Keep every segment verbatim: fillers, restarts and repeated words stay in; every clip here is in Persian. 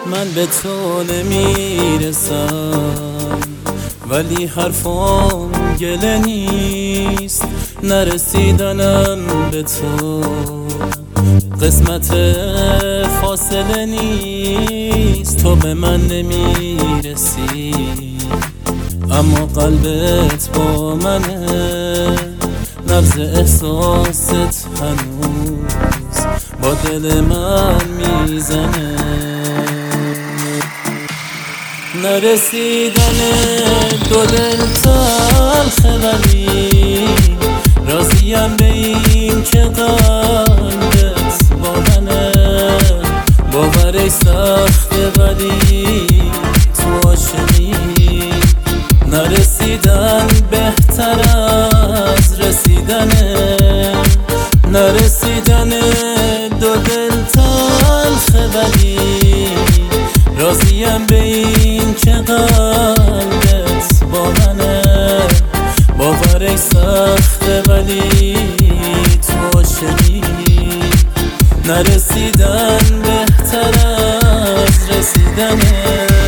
من به تو نمیرسم ولی حرفام گله نیست، نرسیدنم به تو قسمت فاصله نیست. تو به من نمیرسی اما قلبت با منه، نبض احساست هنوز با دل من میزنه. نرسیدن دو دل تلخه ولی راضیم به این که قلبت با منه. باورش سخته ولی تو عاشقی، نرسیدن بهتر از رسیدنه. نرسیدن دو دل تلخه ولی راضیم به این که قلبت با منه. باورش سخته ولی تو عاشقی، نرسیدن بهتر از رسیدنه.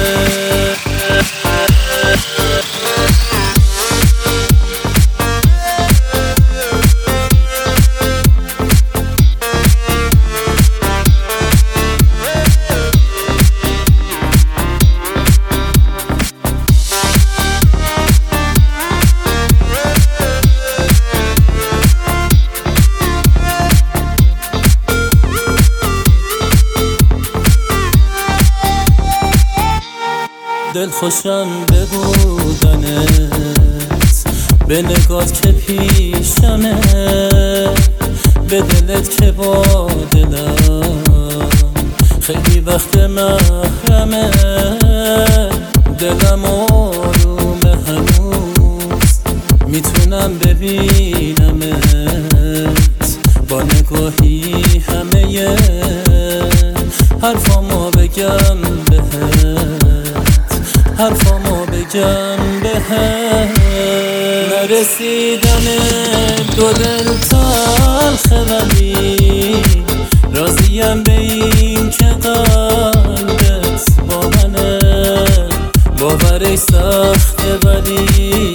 دل خوشم به بودنت، به نگات که پیشمه، به دلت که با دلم خیلی وقت محرمه. دلم آرومه هنوز، میتونم ببینمت با نگاهی همه حرفامو بگم بهت، حرفامو بگم بهت. نرسیدن دو دل تلخه ولی راضیم به این که قلبت با منه. باورش سخته ولی